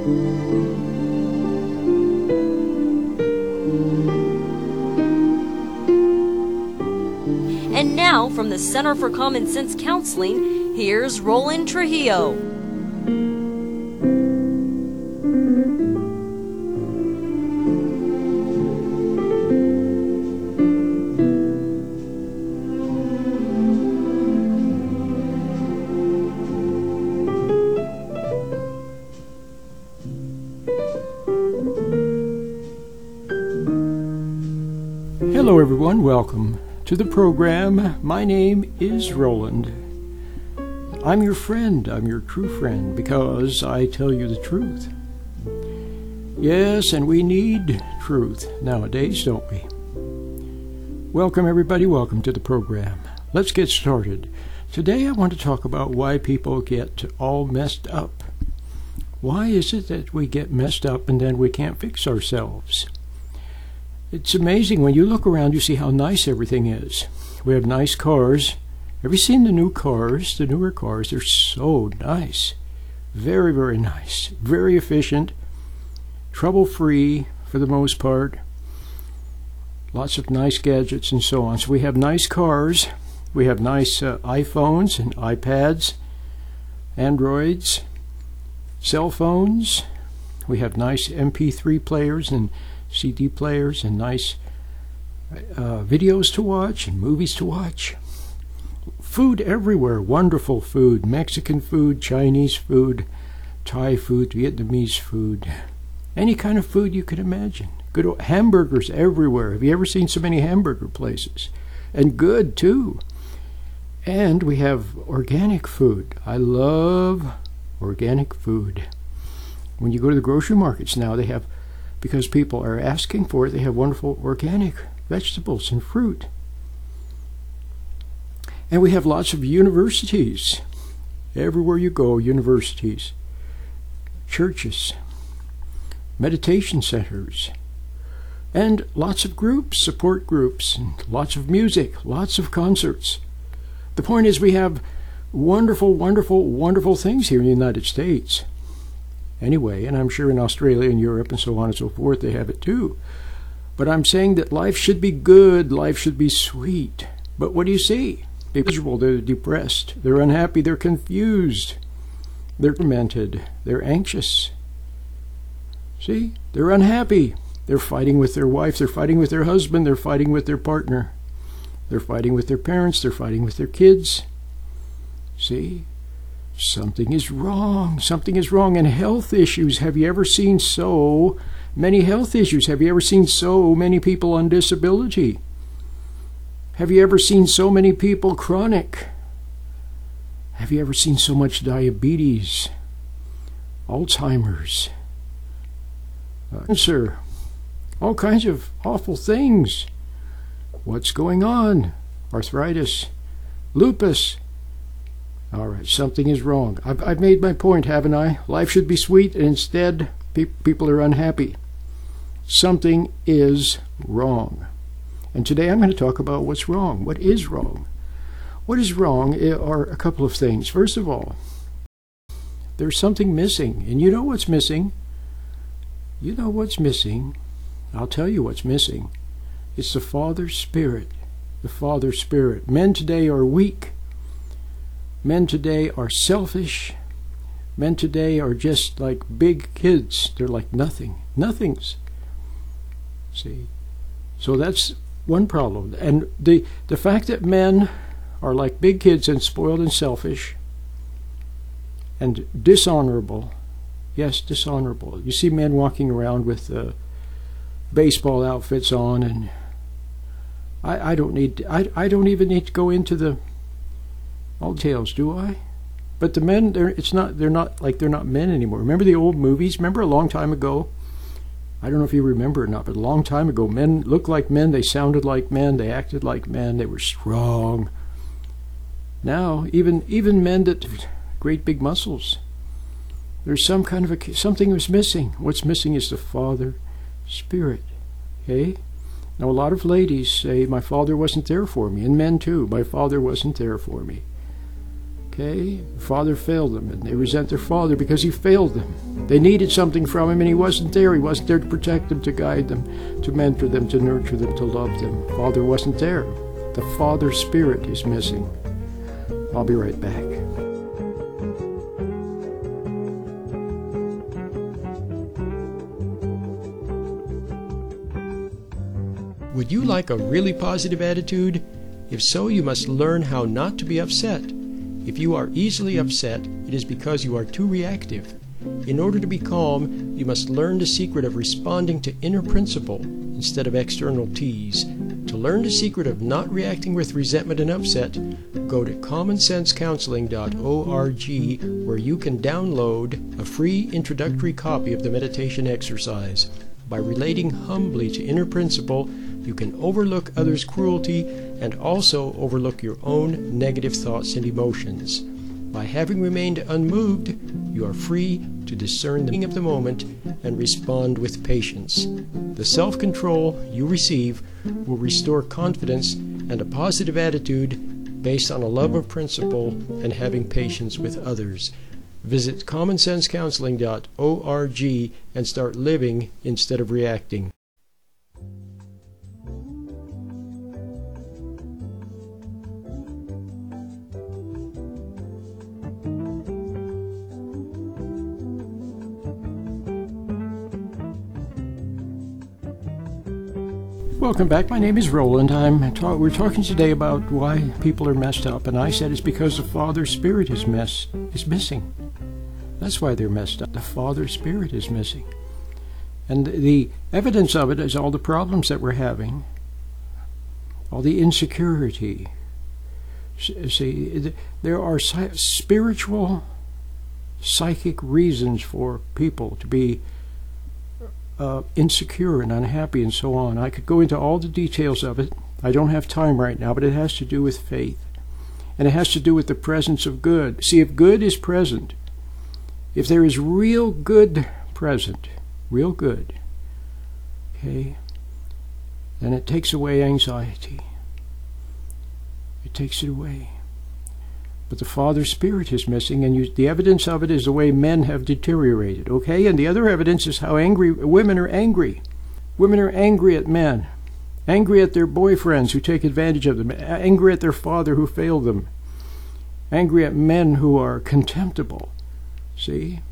And now, from the Center for Common Sense Counseling, here's Roland Trujillo. Hello everyone, welcome to the program. My name is Roland. I'm your friend, I'm your true friend, because I tell you the truth. Yes, and we need truth nowadays, don't we? Welcome everybody, welcome to the program. Let's get started. Today I want to talk about why people get all messed up. Why is it that we get messed up and then we can't fix ourselves? It's amazing when you look around, you see how nice everything is. We have nice cars. Have you seen the new cars, the newer cars? They're so nice. Very, very nice. Very efficient. Trouble-free for the most part. Lots of nice gadgets and so on. So we have nice cars. We have nice iPhones and iPads, Androids, cell phones. We have nice MP3 players and CD players and nice videos to watch and movies to watch. Food everywhere, wonderful food, Mexican food, Chinese food, Thai food, Vietnamese food, any kind of food you can imagine. Good hamburgers everywhere. Have you ever seen so many hamburger places? And good too. And we have organic food. I love organic food. When you go to the grocery markets now, they have, because people are asking for it, they have wonderful organic vegetables and fruit. And we have lots of universities. Everywhere you go, universities, churches, meditation centers, and lots of groups, support groups, and lots of music, lots of concerts. The point is we have wonderful, wonderful, wonderful things here in the United States. Anyway, and I'm sure in Australia and Europe and so on and so forth, they have it too. But I'm saying that life should be good, life should be sweet. But what do you see? They're miserable, they're depressed, they're unhappy, they're confused, they're tormented, they're anxious. See? They're unhappy. They're fighting with their wife, they're fighting with their husband, they're fighting with their partner. They're fighting with their parents, they're fighting with their kids. See? Something is wrong. Something is wrong. And health issues. Have you ever seen so many health issues? Have you ever seen so many people on disability? Have you ever seen so many people chronic? Have you ever seen so much diabetes, Alzheimer's, cancer, all kinds of awful things? What's going on? Arthritis, lupus. All right, something is wrong. I've made my point, haven't I? Life should be sweet, and instead, people are unhappy. Something is wrong. And today I'm going to talk about what's wrong. What is wrong? What is wrong are a couple of things. First of all, there's something missing. And you know what's missing? You know what's missing? I'll tell you what's missing. It's the Father Spirit. The Father Spirit. Men today are weak. Men today are selfish. Men today are just like big kids. They're like nothing. Nothings. See? So that's one problem. And the fact that men are like big kids and spoiled and selfish and dishonorable. Yes, dishonorable. You see men walking around with baseball outfits on, and I don't even need to go into the all tales, do I? But the men, they're not men anymore. Remember the old movies? Remember a long time ago? I don't know if you remember or not, but a long time ago, men looked like men, they sounded like men, they acted like men, they were strong. Now, even men that great big muscles, there's some kind of something was missing. What's missing is the Father Spirit. Okay? Now, a lot of ladies say, my father wasn't there for me, and men too. My father wasn't there for me. Okay? The father failed them, and they resent their father because he failed them. They needed something from him, and he wasn't there. He wasn't there to protect them, to guide them, to mentor them, to nurture them, to love them. Father wasn't there. The father spirit is missing. I'll be right back. Would you like a really positive attitude? If so, you must learn how not to be upset. If you are easily upset, it is because you are too reactive. In order to be calm, you must learn the secret of responding to inner principle instead of external tease. To learn the secret of not reacting with resentment and upset, go to commonsensecounseling.org, where you can download a free introductory copy of the meditation exercise. By relating humbly to inner principle, you can overlook others' cruelty and also overlook your own negative thoughts and emotions. By having remained unmoved, you are free to discern the meaning of the moment and respond with patience. The self-control you receive will restore confidence and a positive attitude based on a love of principle and having patience with others. Visit commonsensecounseling.org and start living instead of reacting. Welcome back. My name is Roland. We're talking today about why people are messed up, and I said it's because the Father Spirit is missing. That's why they're messed up. The Father Spirit is missing. And the evidence of it is all the problems that we're having, all the insecurity. See, there are spiritual, psychic reasons for people to be insecure and unhappy and so on. I could go into all the details of it. I don't have time right now, but it has to do with faith. And it has to do with the presence of good. See, if good is present, if there is real good present, real good, okay, then it takes away anxiety. It takes it away. But the Father Spirit is missing, and the evidence of it is the way men have deteriorated, okay? And the other evidence is how angry women are angry. Women are angry at men, angry at their boyfriends who take advantage of them, angry at their father who failed them, angry at men who are contemptible, see?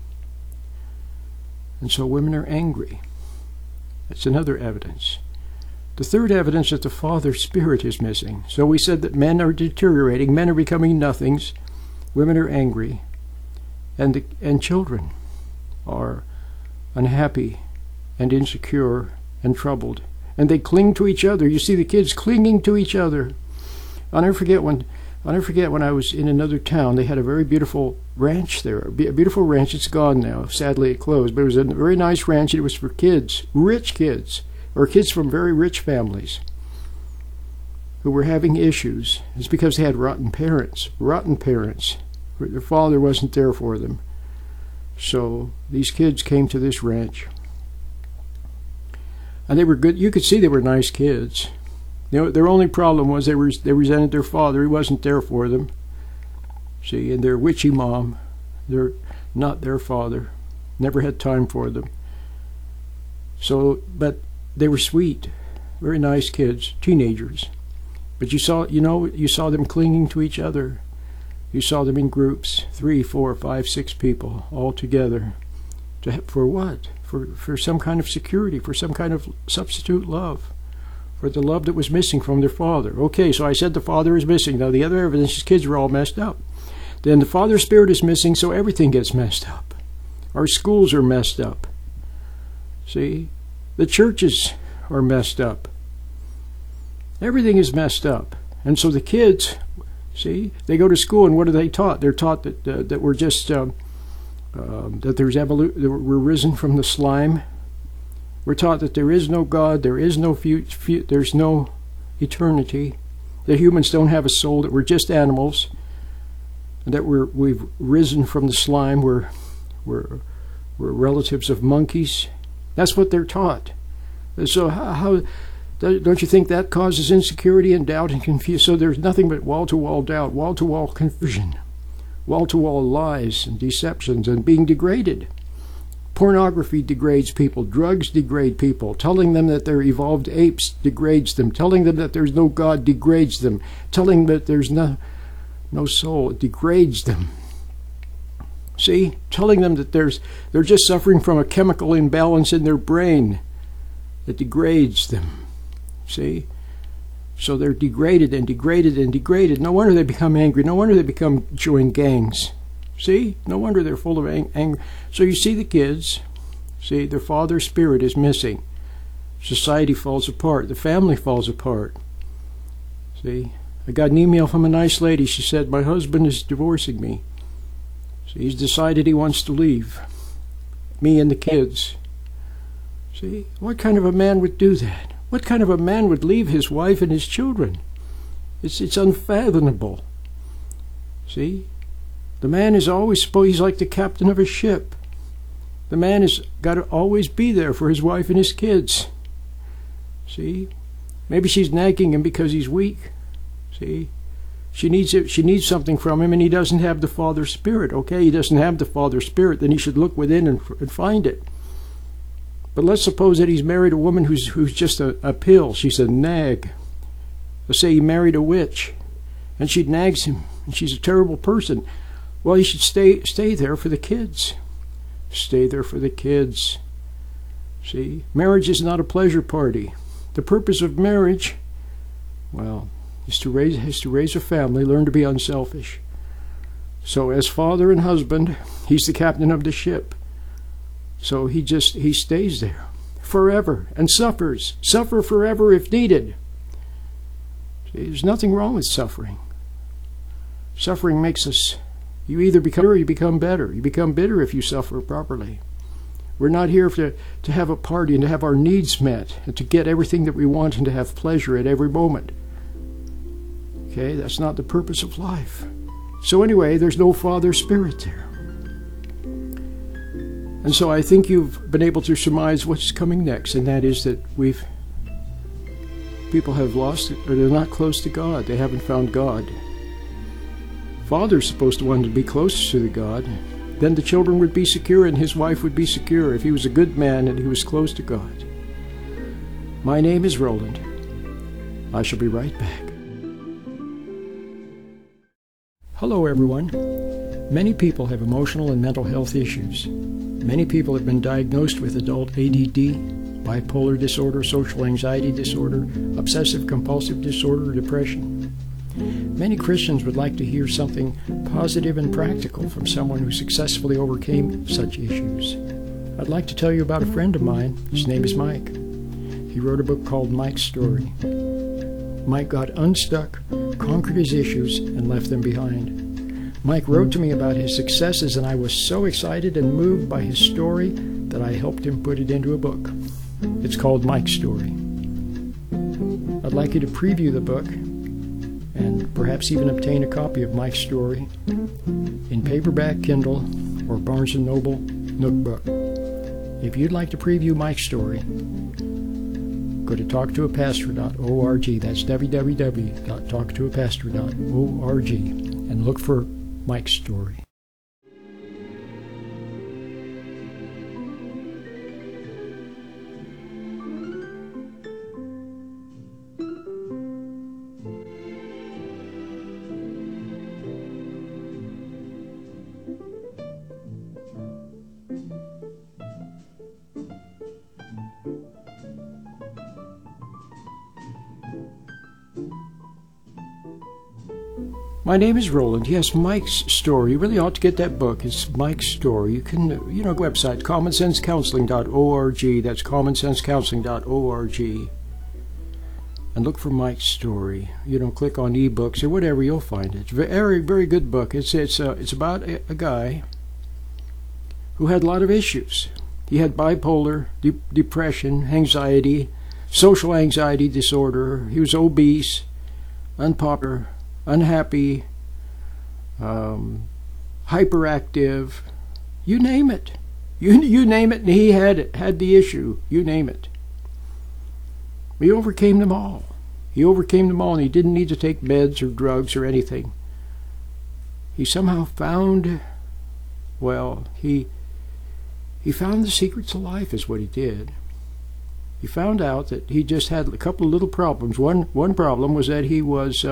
And so women are angry. That's another evidence. The third evidence that the Father Spirit is missing. So we said that men are deteriorating, men are becoming nothings, women are angry, and children are unhappy and insecure and troubled. And they cling to each other. You see the kids clinging to each other. I'll never forget when I was in another town. They had a very beautiful ranch there. A beautiful ranch. It's gone now. Sadly, it closed. But it was a very nice ranch, and it was for kids, rich kids, or kids from very rich families who were having issues. It's because they had rotten parents. Their father wasn't there for them. So these kids came to this ranch. And they were good. You could see they were nice kids. Their only problem was they resented their father. He wasn't there for them. See, and their witchy mom, they're not their father. Never had time for them. So, but they were sweet, very nice kids, teenagers. But you saw them clinging to each other. You saw them in groups, 3, 4, 5, 6 people all together. For what? For some kind of security, for some kind of substitute love, for the love that was missing from their father. Okay, so I said the father is missing. Now the other evidence is kids were all messed up. Then the Father Spirit is missing, so everything gets messed up. Our schools are messed up. See? The churches are messed up. Everything is messed up. And so the kids, see, they go to school, and what are they taught? They're taught that we're just, that we're risen from the slime. We're taught that there is no God, there is no there's no eternity, that humans don't have a soul, that we're just animals, and that we've risen from the slime, we're relatives of monkeys. That's what they're taught. So how don't you think that causes insecurity and doubt and confusion? So there's nothing but wall-to-wall doubt, wall-to-wall confusion. wall-to-wall lies and deceptions and being degraded. Pornography degrades people. Drugs degrade people. Telling them that they're evolved apes degrades them. Telling them that there's no God degrades them. Telling them that there's no soul degrades them. See? Telling them that they're just suffering from a chemical imbalance in their brain that degrades them. See? So they're degraded and degraded and degraded. No wonder they become angry. No wonder they join gangs. See? No wonder they're full of anger. So you see the kids. See? Their father's spirit is missing. Society falls apart. The family falls apart. See? I got an email from a nice lady. She said, my husband is divorcing me. So he's decided he wants to leave. Me and the kids. See? What kind of a man would do that? What kind of a man would leave his wife and his children? It's unfathomable. See? The man is always he's like the captain of a ship. The man has got to always be there for his wife and his kids. See? Maybe she's nagging him because he's weak. See? She needs something from him, and he doesn't have the Father Spirit. Okay, he doesn't have the Father Spirit, then he should look within and find it. But let's suppose that he's married a woman who's just a pill. She's a nag. Let's say he married a witch, and she nags him, and she's a terrible person. Well, you should stay there for the kids. Stay there for the kids. See? Marriage is not a pleasure party. The purpose of marriage, well, is to raise a family, learn to be unselfish. So as father and husband, he's the captain of the ship. So he stays there forever and suffers. Suffer forever if needed. See, there's nothing wrong with suffering. Suffering makes us, you either become or you become better. You become bitter if you suffer properly. We're not here to have a party and to have our needs met and to get everything that we want and to have pleasure at every moment. Okay, that's not the purpose of life. So anyway, there's no Father Spirit there. And so I think you've been able to surmise what's coming next, and that is that people have lost it, or they're not close to God. They haven't found God. Father's supposed to want to be closer to the God. Then the children would be secure and his wife would be secure if he was a good man and he was close to God. My name is Roland. I shall be right back. Hello, everyone. Many people have emotional and mental health issues. Many people have been diagnosed with adult ADD, bipolar disorder, social anxiety disorder, obsessive-compulsive disorder, depression. Many Christians would like to hear something positive and practical from someone who successfully overcame such issues. I'd like to tell you about a friend of mine. His name is Mike. He wrote a book called Mike's Story. Mike got unstuck, conquered his issues, and left them behind. Mike wrote to me about his successes, and I was so excited and moved by his story that I helped him put it into a book. It's called Mike's Story. I'd like you to preview the book and perhaps even obtain a copy of Mike's Story in paperback, Kindle, or Barnes & Noble Nook Book. If you'd like to preview Mike's Story, go to talktoapastor.org. That's www.talktoapastor.org and look for Mike's Story. My name is Roland. Yes, Mike's Story. You really ought to get that book. It's Mike's Story. You can, website, commonsensecounseling.org. That's commonsensecounseling.org. And look for Mike's Story. Click on ebooks or whatever, you'll find it. It's a very, very good book. It's about a guy who had a lot of issues. He had bipolar, depression, anxiety, social anxiety disorder. He was obese, unpopular, unhappy, hyperactive, you name it. You name it, and he had the issue. You name it. He overcame them all. He overcame them all, and he didn't need to take meds or drugs or anything. he somehow found, well, he found the secrets of life is what he did. He found out that he just had a couple of little problems. One problem was that he was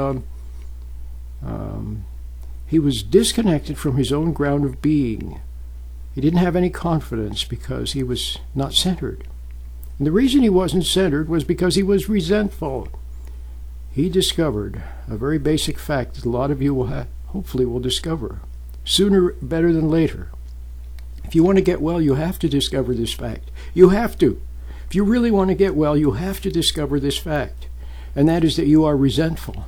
disconnected from his own ground of being. He didn't have any confidence because he was not centered. And the reason he wasn't centered was because he was resentful. He discovered a very basic fact that a lot of you will hopefully will discover sooner better than later. If you want to get well, you have to discover this fact. You have to. If you really want to get well, you have to discover this fact, and that is that you are resentful.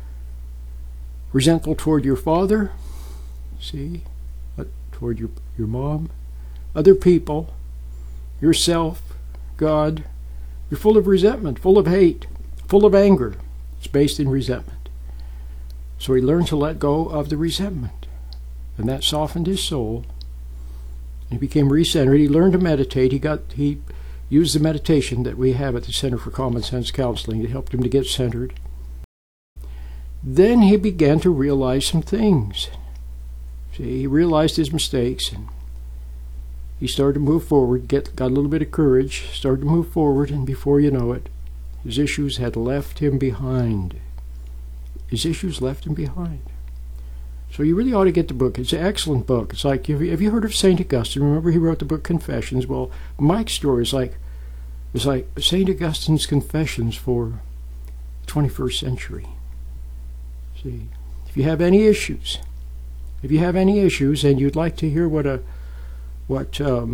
Resentful toward your father, see, toward your mom, other people, yourself, God. You're full of resentment, full of hate, full of anger. It's based in resentment. So he learned to let go of the resentment, and that softened his soul. He became recentered. He learned to meditate. He used the meditation that we have at the Center for Common Sense Counseling. It helped him to get centered. Then he began to realize some things. See, he realized his mistakes, and he started to move forward, got a little bit of courage, started to move forward, and before you know it, his issues had left him behind. His issues left him behind. So you really ought to get the book. It's an excellent book. It's like, have you heard of St. Augustine? Remember he wrote the book Confessions? Well, Mike's story is like St. Augustine's Confessions for the 21st century. See, if you have any issues and you'd like to hear what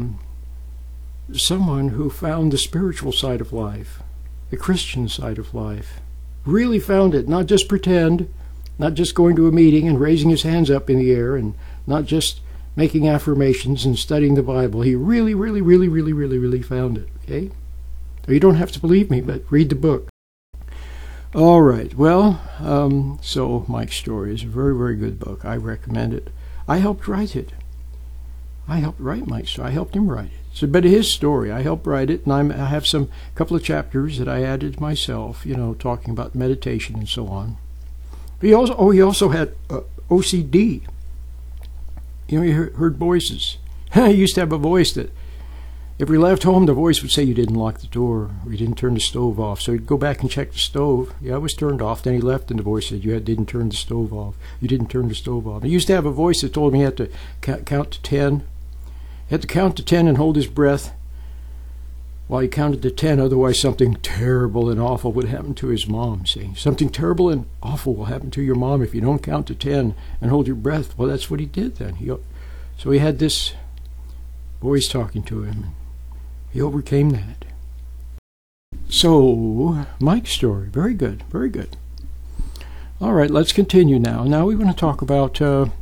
someone who found the spiritual side of life, the Christian side of life, really found it, not just pretend, not just going to a meeting and raising his hands up in the air, and not just making affirmations and studying the Bible. He really found it, okay? You don't have to believe me, but read the book. All right, well, so Mike's Story is a very good book. I recommend it. I helped write it. I helped write Mike's Story. I helped him write it. It's a bit of his story. I helped write it, and I have some couple of chapters that I added myself, talking about meditation and so on. But he also had OCD. He heard voices. He used to have a voice that, if we left home, the voice would say you didn't lock the door, or you didn't turn the stove off. So he'd go back and check the stove. Yeah, it was turned off. Then he left, and the voice said, you didn't turn the stove off. You didn't turn the stove off. He used to have a voice that told him he had to count to 10. He had to count to 10 and hold his breath while he counted to 10. Otherwise, something terrible and awful would happen to his mom. See, something terrible and awful will happen to your mom if you don't count to 10 and hold your breath. Well, that's what he did then. So he had this voice talking to him. He overcame that. So, Mike's Story, very good. All right, let's continue now. Now we want to talk about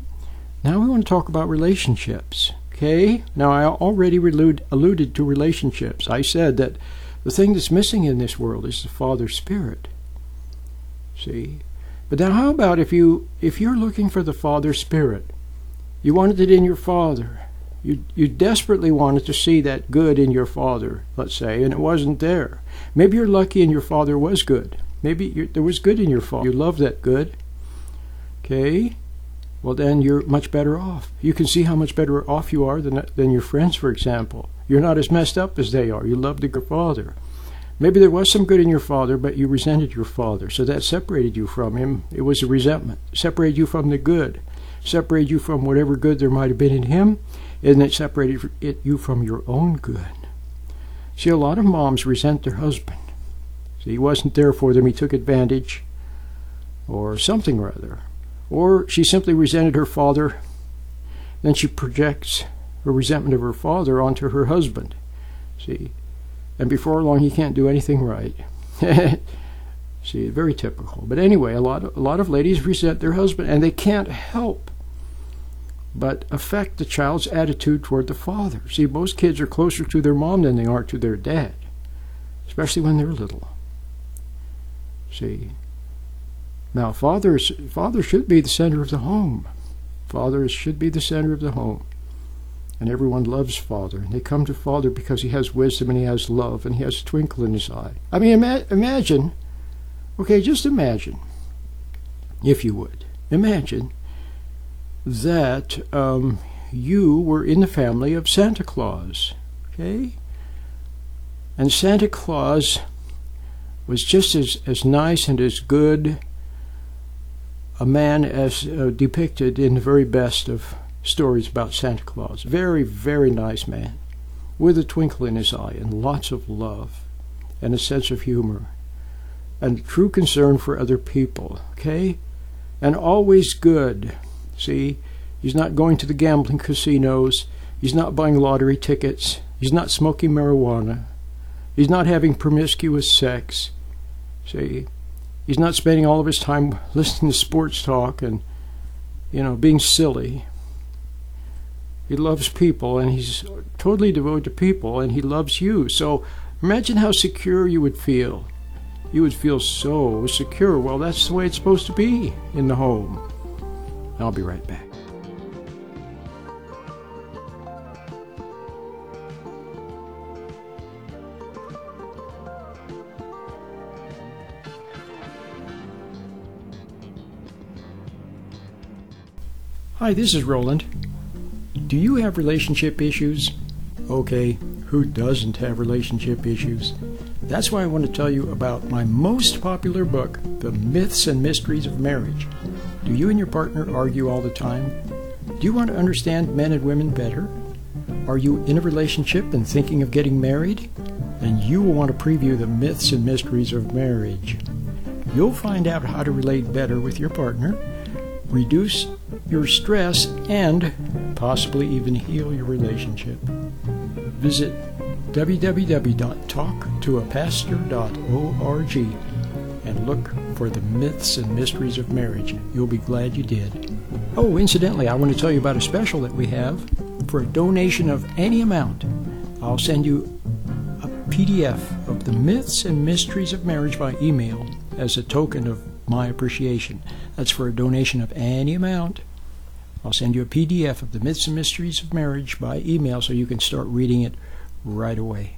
relationships. Okay? Now I already alluded to relationships. I said that the thing that's missing in this world is the Father Spirit. See? But now how about if you're looking for the Father Spirit, you wanted it in your father. You desperately wanted to see that good in your father, let's say, and it wasn't there. Maybe you're lucky and your father was good. Maybe there was good in your father. You love that good. Okay? Well, then you're much better off. You can see how much better off you are than your friends, for example. You're not as messed up as they are. You love your father. Maybe there was some good in your father, but you resented your father. So that separated you from him. It was a resentment. Separated you from the good. Separated you from whatever good there might have been in him. And it separated you from your own good. See, a lot of moms resent their husband. See, he wasn't there for them. He took advantage. Or something or other. Or she simply resented her father. Then she projects her resentment of her father onto her husband. See? And before long, he can't do anything right. See, very typical. But anyway, a lot of ladies resent their husband, and they can't help but affect the child's attitude toward the father. See, most kids are closer to their mom than they are to their dad, especially when they're little. See, now father should be the center of the home. Father should be the center of the home. And everyone loves Father. And they come to Father because he has wisdom and he has love and he has a twinkle in his eye. I mean, imagine, okay, just imagine, if you would, imagine that you were in the family of Santa Claus, okay? And Santa Claus was just as nice and as good a man as depicted in the very best of stories about Santa Claus. Very, very nice man, with a twinkle in his eye and lots of love and a sense of humor and true concern for other people, okay? And always good. See, he's not going to the gambling casinos. He's not buying lottery tickets. He's not smoking marijuana. He's not having promiscuous sex. See, he's not spending all of his time listening to sports talk and, being silly. He loves people, and he's totally devoted to people, and he loves you. So imagine how secure you would feel. You would feel so secure. Well, that's the way it's supposed to be in the home. I'll be right back. Hi, this is Roland. Do you have relationship issues? Okay, who doesn't have relationship issues? That's why I want to tell you about my most popular book, The Myths and Mysteries of Marriage. Do you and your partner argue all the time? Do you want to understand men and women better? Are you in a relationship and thinking of getting married? Then you will want to preview The Myths and Mysteries of Marriage. You'll find out how to relate better with your partner, reduce your stress, and possibly even heal your relationship. Visit www.talktoapastor.org and look for The Myths and Mysteries of Marriage. You'll be glad you did. Oh, incidentally, I want to tell you about a special that we have. For a donation of any amount, I'll send you a PDF of The Myths and Mysteries of Marriage by email as a token of my appreciation. That's for a donation of any amount. I'll send you a PDF of The Myths and Mysteries of Marriage by email so you can start reading it right away.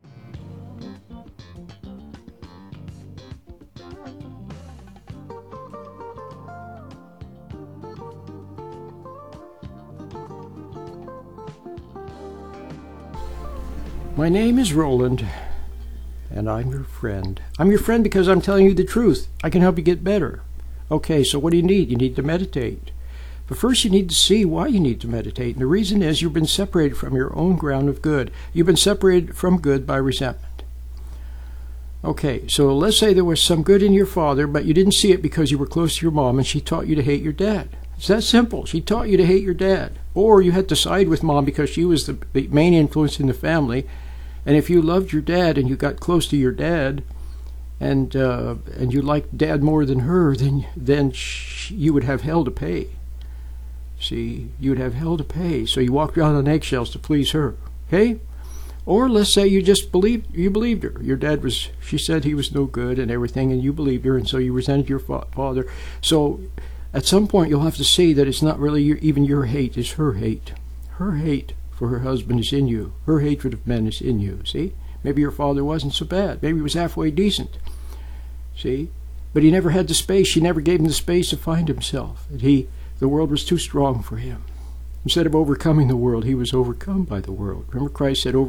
My name is Roland, and I'm your friend. I'm your friend because I'm telling you the truth. I can help you get better. Okay, so what do you need? You need to meditate. But first you need to see why you need to meditate. And the reason is you've been separated from your own ground of good. You've been separated from good by resentment. Okay, so let's say there was some good in your father, but you didn't see it because you were close to your mom and she taught you to hate your dad. It's that simple. She taught you to hate your dad. Or you had to side with mom because she was the main influence in the family. And if you loved your dad and you got close to your dad, and you liked dad more than her, then you would have hell to pay. See, you would have hell to pay. So you walked around on eggshells to please her. Okay? Or let's say you just believed her. Your dad she said he was no good and everything, and you believed her, and so you resented your father. So at some point you'll have to see that it's not really even your hate, it's her hate. Her hate for her husband is in you. Her hatred of men is in you. See? Maybe your father wasn't so bad. Maybe he was halfway decent. See? But he never had the space. She never gave him the space to find himself. The world was too strong for him. Instead of overcoming the world, he was overcome by the world. Remember Christ said,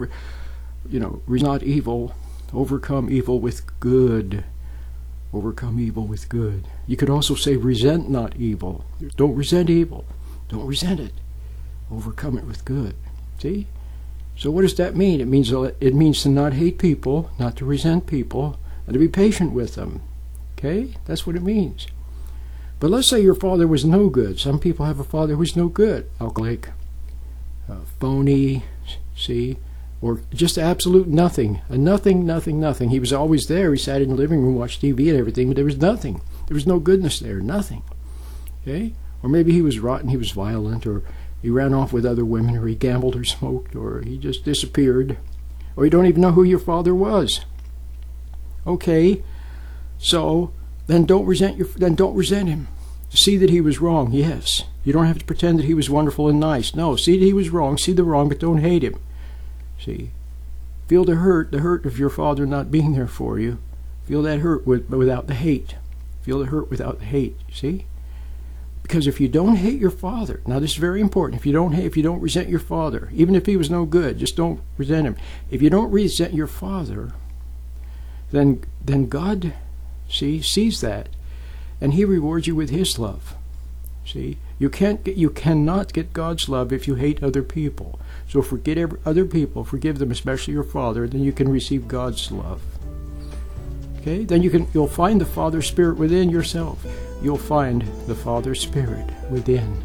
not evil, overcome evil with good. Overcome evil with good. You could also say, resent not evil. Don't resent evil. Don't resent it. Overcome it with good. See? So what does that mean? It means to not hate people, not to resent people, and to be patient with them. Okay? That's what it means. But let's say your father was no good. Some people have a father who's no good. Alcoholic, phony, see? Or just absolute nothing. A nothing. He was always there. He sat in the living room, watched TV and everything, but there was nothing. There was no goodness there. Nothing. Okay? Or maybe he was rotten, he was violent, or he ran off with other women, or he gambled or smoked, or he just disappeared. Or you don't even know who your father was. Okay? So then don't resent him. See that he was wrong, yes. You don't have to pretend that he was wonderful and nice. No, see that he was wrong, see the wrong, but don't hate him. See? Feel the hurt of your father not being there for you. Feel that hurt without the hate. Feel the hurt without the hate, see? Because if you don't hate your father, now this is very important, if you don't resent your father, even if he was no good, just don't resent him. If you don't resent your father, then God, sees that, and he rewards you with his love. See, you cannot get God's love if you hate other people. So forget other people, forgive them, especially your father, then you can receive God's love. Okay, then you'll find the Father Spirit within yourself. You'll find the Father Spirit within.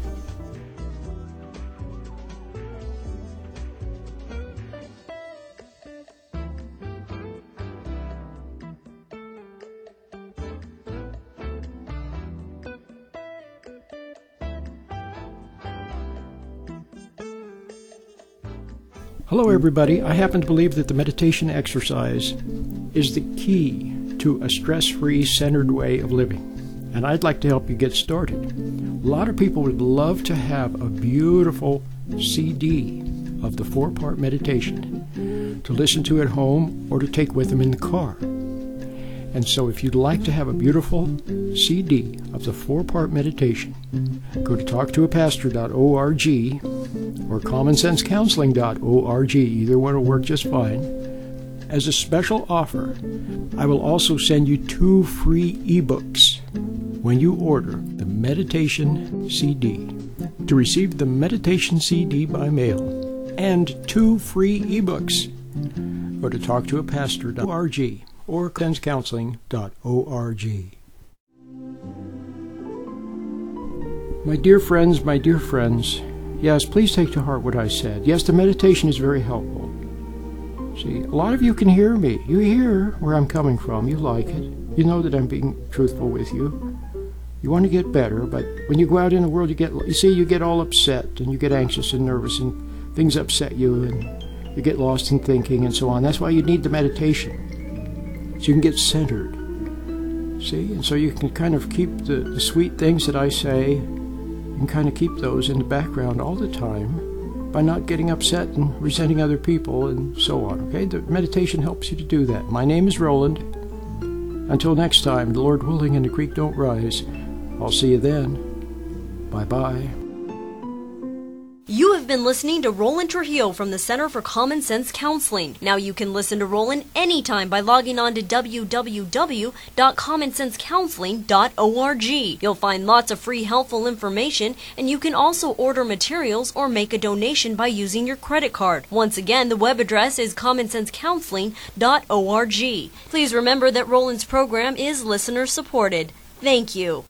Hello everybody, I happen to believe that the meditation exercise is the key to a stress-free, centered way of living, and I'd like to help you get started. A lot of people would love to have a beautiful CD of the 4-part meditation to listen to at home or to take with them in the car. And so if you'd like to have a beautiful CD of the 4-part meditation, go to talktoapastor.org or commonsensecounseling.org. Either one will work just fine. As a special offer, I will also send you 2 free ebooks when you order the meditation CD. To receive the meditation CD by mail and 2 free ebooks, go to talktoapastor.org or commonsensecounseling.org. My dear friends, yes, please take to heart what I said. Yes, the meditation is very helpful. See, a lot of you can hear me. You hear where I'm coming from. You like it. You know that I'm being truthful with you. You want to get better, but when you go out in the world, you get all upset and you get anxious and nervous and things upset you and you get lost in thinking and so on. That's why you need the meditation, so you can get centered. See, and so you can kind of keep the sweet things that I say, you can kind of keep those in the background all the time by not getting upset and resenting other people and so on. Okay, the meditation helps you to do that. My name is Roland. Until next time, the Lord willing and the creek don't rise, I'll see you then. Bye-bye. You have been listening to Roland Trujillo from the Center for Common Sense Counseling. Now you can listen to Roland anytime by logging on to www.commonsensecounseling.org. You'll find lots of free helpful information, and you can also order materials or make a donation by using your credit card. Once again, the web address is commonsensecounseling.org. Please remember that Roland's program is listener supported. Thank you.